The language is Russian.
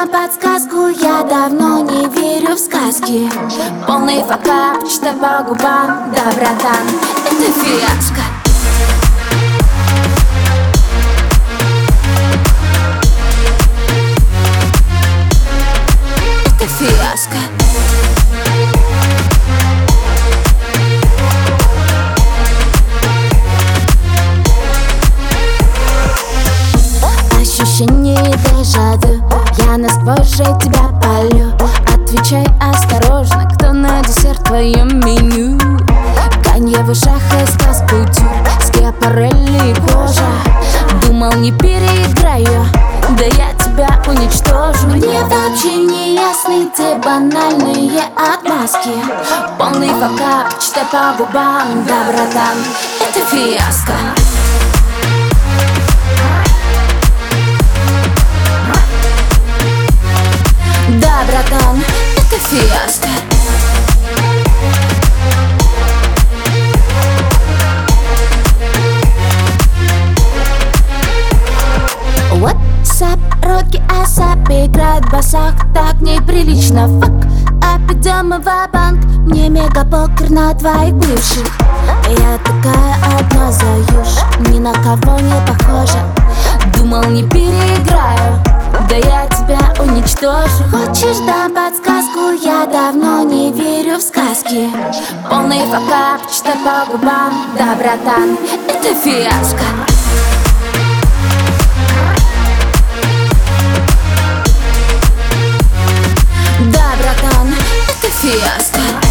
дам подсказку, я давно не верю в сказки. Полный факап, читай по губам, да, братан, это фиаско. Это фиаско. Ощущение дежавю, я насквозь же тебя палю. Отвечай осторожно, кто на десерт в твоем меню. Канье в ушах и стас кутюр, Скиапарелли и кожа. Думал, не переиграю, да я тебя уничтожу. Мне вообще не ясны те банальные отмазки. Полный факап, читай по губам, да, братан, это фиаско. Да, братан, это фиаско. What's up, руки асап играют в басах, так неприлично, фак. Опять идем мы ва-банк, мне мега покер на твоих бывших. Я такая одна заюш, ни на кого не похожа. Думал, не переиграю, да я тебя уничтожу. Хочешь, дам подсказку, я давно не верю в сказки. Полный факап, читай по губам, да, братан, это фиаско. Да, братан, это фиаско.